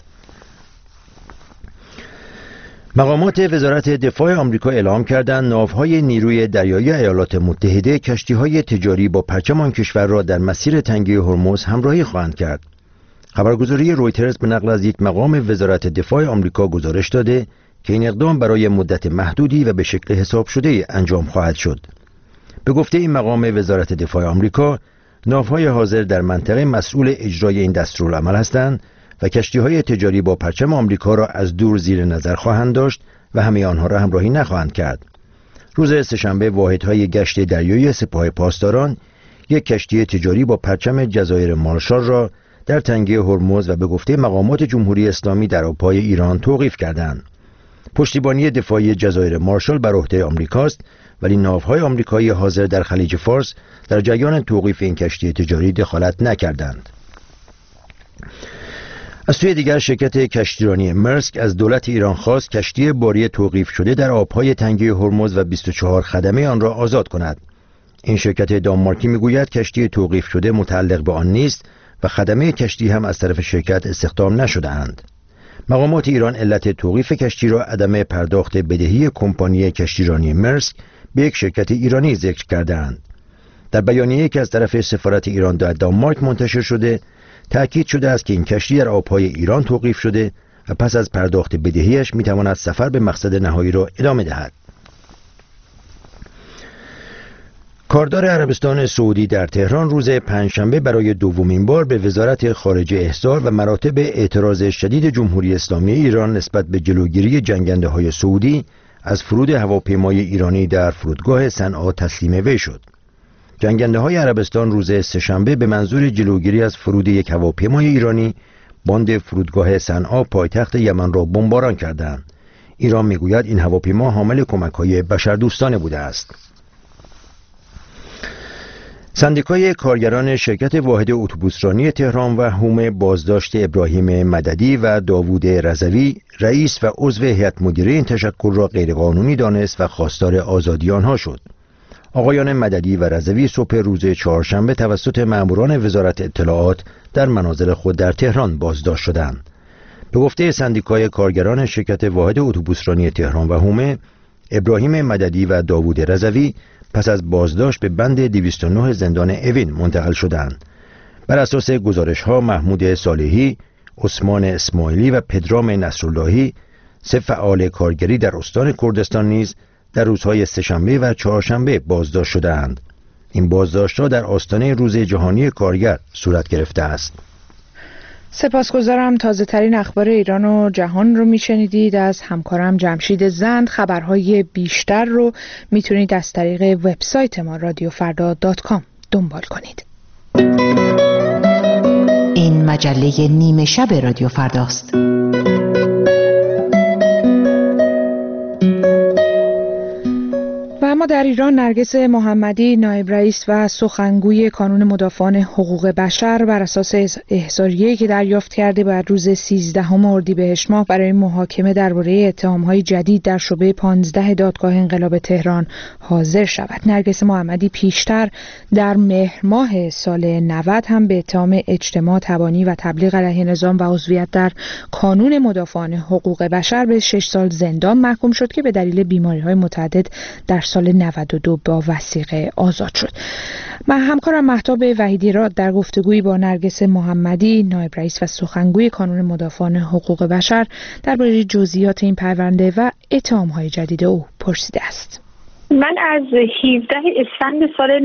مقامات وزارت دفاع آمریکا اعلام کردند ناوهای نیروی دریایی ایالات متحده کشتی‌های تجاری با پرچم آن کشور را در مسیر تنگی هرمز همراهی خواهند کرد. خبرگزاری رویترز به نقل از یک مقام وزارت دفاع آمریکا گزارش داده که این اقدام برای مدت محدودی و به شکل حساب شده انجام خواهد شد. به گفته این مقام وزارت دفاع آمریکا، ناوهای حاضر در منطقه مسئول اجرای این دستورالعمل هستند و کشتی‌های تجاری با پرچم آمریکا را از دور زیر نظر خواهند داشت و همه آنها را همراهی نخواهند کرد. روز سه‌شنبه واحدهای گشت دریایی سپاه پاسداران یک کشتی تجاری با پرچم جزایر مارشال را در تنگه هرمز و به گفته مقامات جمهوری اسلامی در آبهای ایران توقیف کردند. پشتیبانی دفاعی جزایر مارشال بر عهده آمریکاست، ولی ناوهای آمریکایی حاضر در خلیج فارس در جریان توقیف این کشتی تجاری دخالت نکردند. از سوی دیگر شرکت کشتیرانی مرسک از دولت ایران خواست کشتی باری توقیف شده در آبهای تنگه هرمز و 24 خدمه آن را آزاد کند. این شرکت دانمارکی میگوید کشتی توقیف شده متعلق به آن نیست و خدمه کشتی هم از طرف شرکت استخدام نشده‌اند. مقامات ایران علت توقیف کشتی را عدم پرداخت بدهی کمپانی کشتیرانی مرسک به یک شرکت ایرانی ذکر کرده‌اند. در بیانیه‌ای که از طرف سفارت ایران در دانمارک منتشر شده، تأکید شده است که این کشتی در آبهای ایران توقیف شده و پس از پرداخت بدهیش می‌تواند سفر به مقصد نهایی را ادامه دهد. کاردار عربستان سعودی در تهران روز پنجشنبه برای دومین بار به وزارت خارجه احضار و مراتب اعتراض شدید جمهوری اسلامی ایران نسبت به جلوگیری جنگنده‌های سعودی از فرود هواپیمای ایرانی در فرودگاه صنعا تسلیم وی شد. جنگنده‌های عربستان روز سه‌شنبه به منظور جلوگیری از فرود یک هواپیمای ایرانی باند فرودگاه صنعا پایتخت یمن را بمباران کردند. ایران میگوید این هواپیما حامل کمک‌های بشردوستانه بوده است. سندیکای کارگران شرکت واحد اتوبوسرانی تهران و هومه بازداشت ابراهیم مددی و داوود رضوی رئیس و عضو هیئت مدیره این تشکل را غیرقانونی دانست و خواستار آزادی آنها شد. آقایان مددی و رضوی صبح روز چهارشنبه توسط ماموران وزارت اطلاعات در منازل خود در تهران بازداشت شدند. به گفته سندیکای کارگران شرکت واحد اتوبوسرانی تهران و هومه، ابراهیم مددی و داوود رضوی پس از بازداشت به بند 209 زندان اوین منتقل شدند. بر اساس گزارش‌ها محمود صالحی، عثمان اسماعیلی و پدرام نصراللهی، 3 فعال کارگری در استان کردستان نیز در روزهای سه‌شنبه و چهارشنبه بازداشت شده‌اند. این بازداشت‌ها در آستانه روز جهانی کارگر صورت گرفته است. سپاسگزارم. تازه ترین اخبار ایران و جهان رو میشنیدید از همکارم جمشید زند. خبرهای بیشتر رو میتونید از طریق وبسایت ما radiofrda.com دنبال کنید. این مجله نیمه شب رادیو فرداست. و اما در ایران نرگس محمدی، نایب رئیس و سخنگوی کانون مدافعان حقوق بشر، بر اساس احضاریه‌ای که دریافت کرده باید روز 13 اردیبهشت ماه برای محاکمه درباره اتهام‌های جدید در شعبه 15 دادگاه انقلاب تهران حاضر شود. نرگس محمدی پیشتر در مهر ماه سال 90 هم به اتهام اجتماع تبانی و تبلیغ علیه نظام و عضویت در کانون مدافعان حقوق بشر به 6 سال زندان محکوم شد که به دلیل بیماری‌های متعدد در سال 92 با وثیقه آزاد شد. من همکارم مهتاب وحیدی را در گفتگویی با نرگس محمدی، نایب رئیس و سخنگوی کانون مدافعان حقوق بشر، درباره جزئیات این پرونده و اتهام‌های جدید او پرسیده است. من از 17 اسفند سال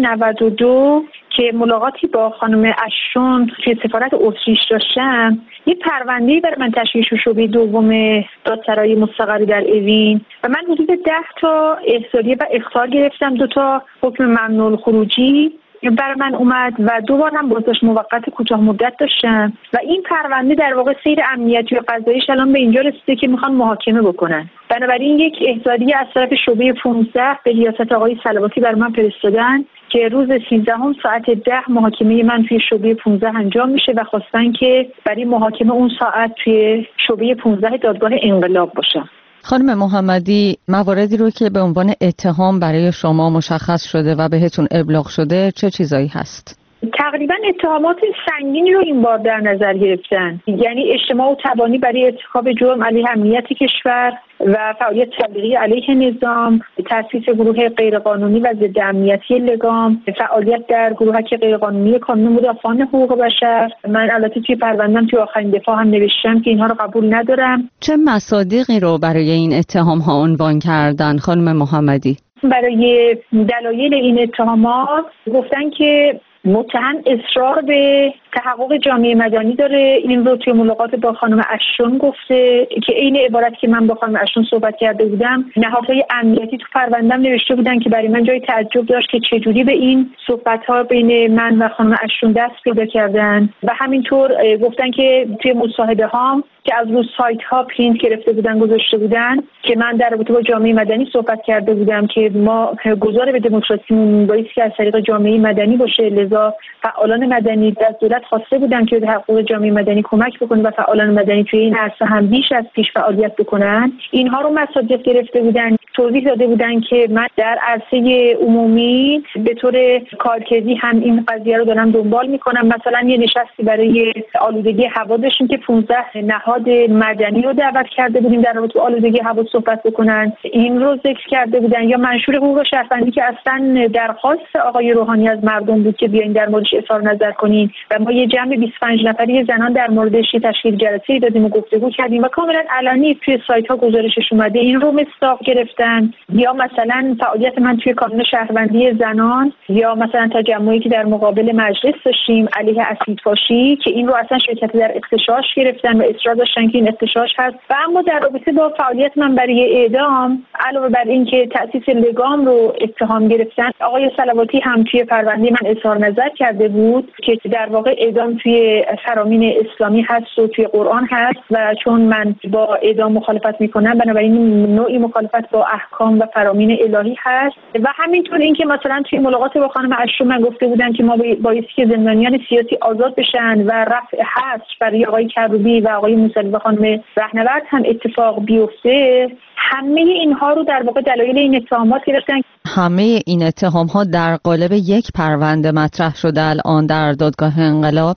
92 که ملاقاتی با خانم اشون توی سفارت اتریش داشتم، یه پرونده‌ای برای من تشکیل شد، شعبه دوم دادسرای مستقر در اوین، و من حدود 10 تا احضاریه و اخطار گرفتم. 2 تا حکم ممنوع الخروجی برای من اومد و 2 بار هم بازداشت موقت کوتاه مدت داشتم و این پرونده در واقع سیر امنیتی و قضاییش الان به اینجا رسیده که میخوان محاکمه بکنن. بنابراین یک احضاریه از طرف شعبه 15 به ریاست آقای صلواتی برای من فرستادن که روز 13 ساعت 10 محاکمه من توی شعبه 15 انجام میشه و خواستن که برای محاکمه اون ساعت توی شعبه 15 دادگاه انقلاب باشم. خانم محمدی، مواردی رو که به عنوان اتهام برای شما مشخص شده و بهتون ابلاغ شده چه چیزایی هست؟ تقریبا اتهامات سنگینی رو این بار در نظر گرفتن، یعنی اجتماع و تبانی برای ارتکاب جرم علیه امنیت کشور و فعالیت تبلیغی علیه نظام، تأسیس گروه غیرقانونی و ضد امنیتی لگام، فعالیت در گروهک غیرقانونی کانون مدافعان حقوق بشر. من البته توی پرونده‌ام توی آخرین دفاع هم نوشتم که اینها رو قبول ندارم. چه مصادیقی رو برای این اتهام ها عنوان کردن خانم محمدی؟ برای دلایل این اتهامات گفتن که متهم اصرار به تحقق جامعه مدنی داره. این رو توی ملاقات با خانم اشون گفته که عین عبارت که من با خانم اشون صحبت کرده بودم، نهادهای امنیتی تو پرونده‌ام نوشته بودن که برای من جای تعجب داشت که چجوری به این صحبت‌ها بین من و خانم اشون دست پیدا کردن. و همینطور گفتن که توی مصاحبه هام که از روی سایت ها پرینت گرفته بودن گذاشته بودن که من در رابطه با جامعه مدنی صحبت کرده بودم که ما گذار به دموکراسیمون بایستی که از طریق جامعه مدنی باشه، لذا فعالان مدنی از دولت خواسته بودن که به حقوق جامعه مدنی کمک بکنه و فعالان مدنی توی این عرصه هم بیش از پیش فعالیت بکنن. اینها رو مصادیق گرفته بودن، توضیح داده بودن که من در عرصه عمومی به طور کارکردی هم این قضیه رو دارم دنبال میکنم. مثلا یه نشستی برای آلودگی هوا داشتیم که 15 نهاد مدنی رو دعوت کرده بودیم در رابطه با آلودگی هوا صحبت بکنن، این رو ذکر کرده بودن. یا منشور حقوق شهروندی که اصلا درخواست آقای روحانی از مردم بود که بیاین در موردش اظهار نظر کنین و ما یه جمع 25 نفری زنان در موردش تشکیل جلسه‌ای دادیم و گفتگو کردیم و کاملا علنی توی سایت ها گزارشش اومده. این رو مصداق گرفتن. یا مثلا فعالیت من توی کانون شهروندی زنان، یا مثلا تجمعی که در مقابل مجلس داشتیم علیه اسیدفاشی که این رو اصلا شرکت در اغتشاش گرفتن و اصرار داشتن که این اغتشاش هست. و اما در رابطه با فعالیت من برای اعدام، علاوه بر اینکه تأسیس لگام رو اتهام گرفتن، آقای صلواتی هم توی پرونده من اظهار نظر کرده بود که در واقع اعدام توی فرامین اسلامی هست و توی قرآن هست و چون من با اعدام مخالفت میکنم بنابراین نوعی مخالفت با احکام و فرامین الهی هست. و همینطور اینکه مثلا توی ملاقات با خانم اشون من گفته بودن که ما بایستی که زندانیان سیاسی آزاد بشن و رفع حبس برای آقای کروبی و آقای موسوی و خانم رهنورد هم اتفاق بیفته. همه اینها رو در واقع دلایل این اتهامات گرفتن. همه این اتهام ها در قالب یک پرونده مطرح شده الان در دادگاه انقلاب؟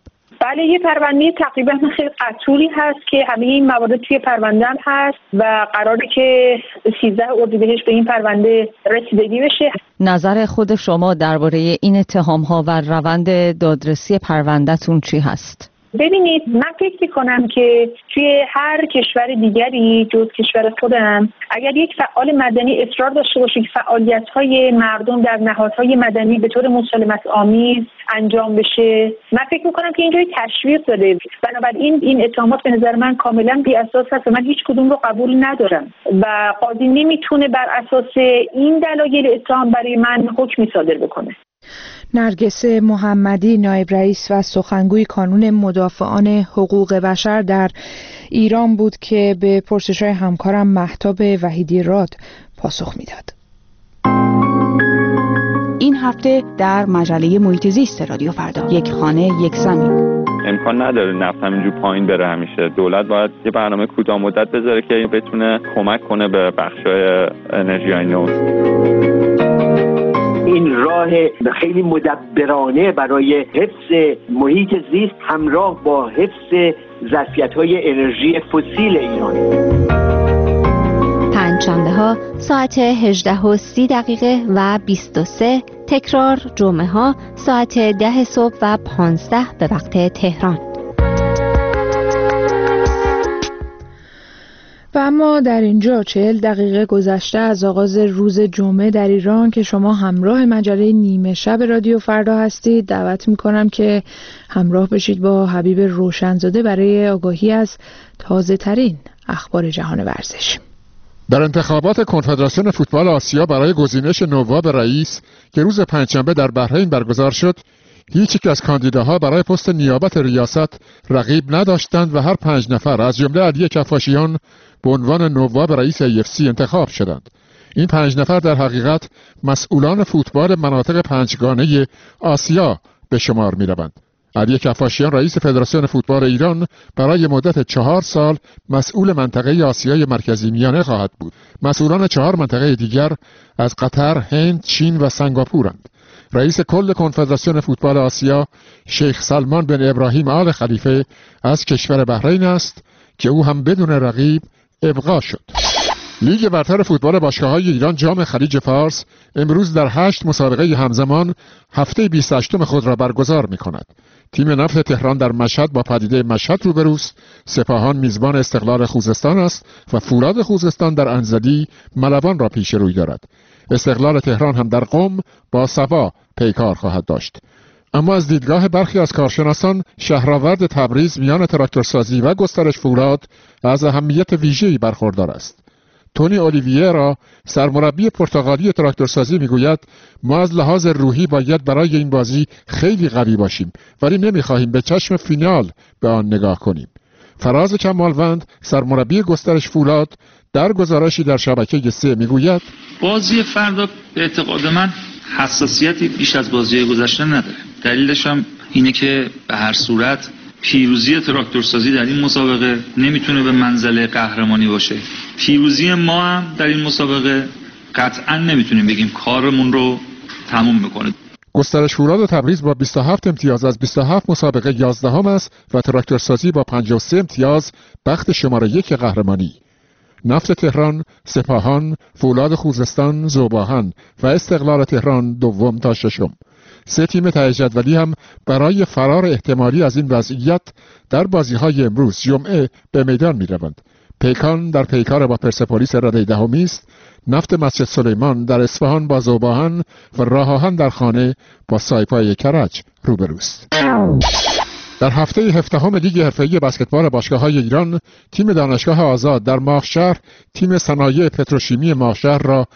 بله، یه پرونده تقریبا خیلی قطوری هست که همه این موارد توی پرونده هم هست و قراره که 13 اردیبهشت به این پرونده رسیدگی بشه. نظر خود شما درباره این اتهام‌ها و روند دادرسی پرونده‌تون چی هست؟ ببینید، من فکر می‌کنم که توی هر کشور دیگری جز کشور خودم اگر یک فعال مدنی اصرار داشته باشه که فعالیت‌های مردم در نهادهای مدنی به طور مسالمت آمیز انجام بشه، من فکر می‌کنم که اینجوری تشویق داده. بنابراین این اتهامات به نظر من کاملا بی‌اساس هست و من هیچ کدوم رو قبول ندارم و قاضی نمیتونه بر اساس این دلایل اتهام برای من حکمی صادر بکنه. نرگس محمدی، نایب رئیس و سخنگوی کانون مدافعان حقوق بشر در ایران بود که به پرسش‌های همکارم مهتاب وحیدی راد پاسخ میداد. این هفته در مجله محیط زیست رادیو فردا، یک خانه یک زمین. امکان نداره نفت همینجور پایین بره همیشه. دولت باید یه برنامه کوتاه مدت بذاره که بتونه کمک کنه به بخش‌های انرژی نو. این راه خیلی مدبرانه برای حفظ محیط زیست همراه با حفظ ظرفیت‌های انرژی فسیل ایران. پنجشنبه‌ها ساعت 18:30 و 23، تکرار جمعه‌ها ساعت 10 صبح و 15 به وقت تهران. و اما در اینجا 40 دقیقه گذشته از آغاز روز جمعه در ایران که شما همراه مجله نیمه شب رادیو فردا هستید، دعوت میکنم که همراه بشید با حبیب روشنزاده برای آگاهی از تازه ترین اخبار جهان ورزش. در انتخابات کنفدراسیون فوتبال آسیا برای گزینش نواب رئیس که روز پنجشنبه در بحرین برگزار شد، هیچ یک از کاندیداها برای پست نیابت ریاست رقیب نداشتند و هر 5 نفر از جمله علی کفاشیان به عنوان نواب رئیس AFC انتخاب شدند. این 5 نفر در حقیقت مسئولان فوتبال مناطق پنجگانه آسیا به شمار می روند. علی کفاشیان رئیس فدراسیون فوتبال ایران برای مدت 4 سال مسئول منطقه آسیای مرکزی میانه خواهد بود. مسئولان 4 منطقه دیگر از قطر، هند، چین و سنگاپورند. رئیس کل کنفدراسیون فوتبال آسیا شیخ سلمان بن ابراهیم آل خلیفه از کشور بحرین است که او هم بدون رقیب ابقا شد. لیگ برتر فوتبال باشگاه‌های ایران جام خلیج فارس امروز در 8 مسابقه همزمان هفته 28 خود را برگزار می‌کند. تیم نفت تهران در مشهد با پدیده مشهد روبروست، سپاهان میزبان استقلال خوزستان است و فولاد خوزستان در انزلی ملوان را پیش روی دارد. استقلال تهران هم در قم با سبا پیکار خواهد داشت. اما از دیدگاه برخی از کارشناسان شهرآورد تبریز میان تراکتورسازی و گسترش فولاد از اهمیت ویژه‌ای برخوردار است. تونی اولیویرا سرمربی پرتغالی تراکتورسازی میگوید ما از لحاظ روحی باید برای این بازی خیلی قوی باشیم ولی نمیخواهیم به چشم فینال به آن نگاه کنیم. فراز کمالوند سرمربی گسترش فولاد در گزارشی در شبکه 3 میگوید بازی فردا به اعتقاد من حساسیتی بیش از بازی گذشته نداره. دلیلش هم اینه که به هر صورت پیروزی تراکتورسازی در این مسابقه نمیتونه به منزله قهرمانی باشه. پیروزی ما هم در این مسابقه قطعا نمیتونیم بگیم کارمون رو تموم میکنه. گسترش فولاد تبریز با 27 امتیاز از 27 مسابقه 11ام است و تراکتورسازی با 53 امتیاز بخت شماره 1 قهرمانی. نفت تهران، سپاهان، فولاد خوزستان، ذوباهن و استقلال تهران دوم تا ششم. 3 تیم ته جدولی هم برای فرار احتمالی از این وضعیت در بازی‌های امروز جمعه به میدان می‌روند. پیکان در پیکار با پرسپولیس رده دهمی است، نفت مسجد سلیمان در اصفهان با ذوباهن و راه آهن در خانه با سایپای کرج روبروست. در هفته 17 لیگ حرفه‌ای بسکتبال باشگاه‌های ایران، تیم دانشگاه آزاد در ماهشهر تیم صنایع پتروشیمی ماهشهر را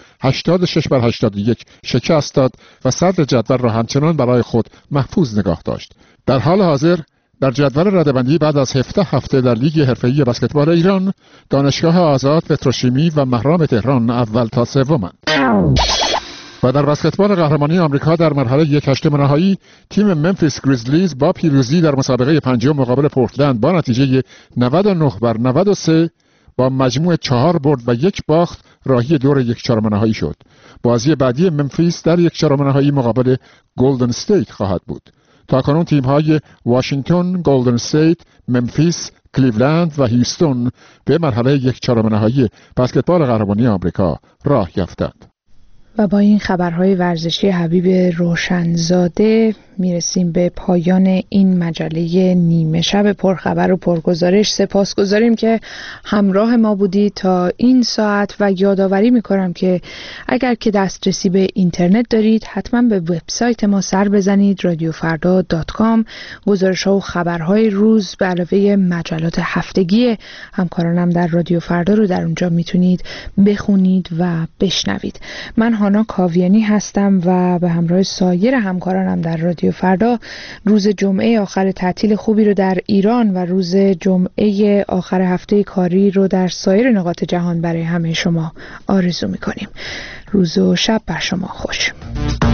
86-81 شکست داد و صدر جدول را همچنان برای خود محفوظ نگاه داشت. در حال حاضر در جدول رده‌بندی بعد از 17 هفته در لیگ حرفه‌ای بسکتبال ایران، دانشگاه آزاد، پتروشیمی و مهرام تهران اول تا سومند. و در بسکتبال قهرمانی آمریکا در مرحله 1/8 نهایی تیم ممفیس گریزلیز با پیروزی در مسابقه پنجم مقابل پورتلند با نتیجه 99-93 با مجموع 4 برد و 1 باخت راهی دور 1/4 نهایی شد. بازی بعدی ممفیس در 1/4 نهایی مقابل گلدن استیت خواهد بود. تاکنون تیم‌های واشنگتن، گلدن استیت، ممفیس، کلیولند و هیوستون به مرحله 1/4 نهایی بسکتبال قهرمانی آمریکا راه یافتند. و با این خبرهای ورزشی حبیب روشنزاده میرسیم به پایان این مجله نیمه شب پرخبر و پرگزارش. سپاسگزاریم که همراه ما بودید تا این ساعت و یادآوری میکنم که اگر که دسترسی به اینترنت دارید حتما به وبسایت ما سر بزنید، radiofarda.com. گزارش‌ها و خبرهای روز به علاوه مجلات هفتگی همکارانم در رادیو فردا رو در اونجا میتونید بخونید و بشنوید. من هانا کاویانی هستم و به همراه سایر همکارانم در رادیو فردا روز جمعه آخر تعطیل خوبی رو در ایران و روز جمعه آخر هفته کاری رو در سایر نقاط جهان برای همه شما آرزو می‌کنیم. روز و شب بر شما خوش.